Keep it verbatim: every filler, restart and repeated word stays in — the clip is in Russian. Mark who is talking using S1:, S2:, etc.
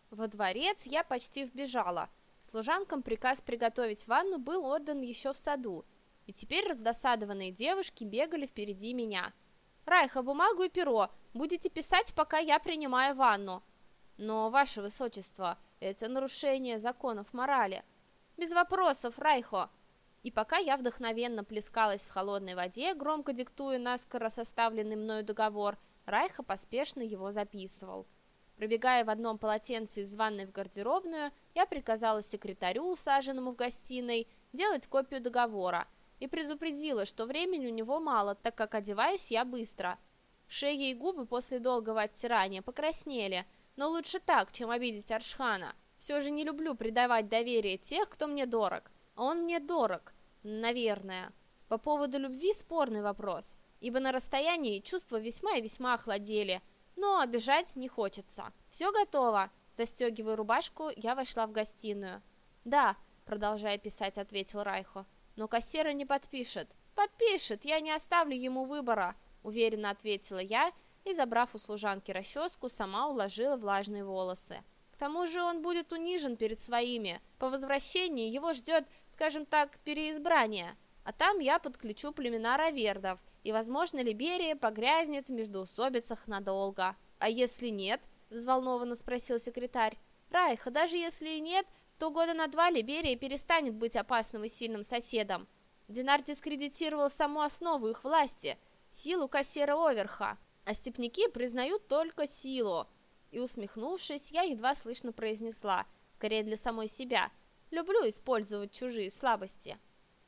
S1: Во дворец я почти вбежала. Служанкам приказ приготовить ванну был отдан еще в саду, и теперь раздосадованные девушки бегали впереди меня. «Райха, бумагу и перо! Будете писать, пока я принимаю ванну!» «Но, ваше высочество, это нарушение законов морали!» «Без вопросов, Райхо!» И пока я вдохновенно плескалась в холодной воде, громко диктуя наскоро составленный мною договор, Райха поспешно его записывал. Пробегая в одном полотенце из ванной в гардеробную, я приказала секретарю, усаженному в гостиной, делать копию договора, и предупредила, что времени у него мало, так как одеваюсь я быстро. Шея и губы после долгого оттирания покраснели, но лучше так, чем обидеть Аршхана. Все же не люблю предавать доверие тех, кто мне дорог. А он мне дорог, наверное. По поводу любви спорный вопрос, ибо на расстоянии чувства весьма и весьма охладели, но обижать не хочется. «Все готово?» Застегивая рубашку, я вошла в гостиную. «Да», продолжая писать, ответил Райхо, «но кассира не подпишет». «Подпишет, я не оставлю ему выбора», уверенно ответила я и, забрав у служанки расческу, сама уложила влажные волосы. К тому же он будет унижен перед своими. По возвращении его ждет, скажем так, переизбрание. А там я подключу племена равердов, и, возможно, Либерия погрязнет в междоусобицах надолго. «А если нет?» – взволнованно спросил секретарь. «Райха, даже если и нет, то года на два Либерия перестанет быть опасным и сильным соседом. Динар дискредитировал саму основу их власти, силу кассира Оверха, а степняки признают только силу». И, усмехнувшись, я едва слышно произнесла, скорее для самой себя: «Люблю использовать чужие слабости».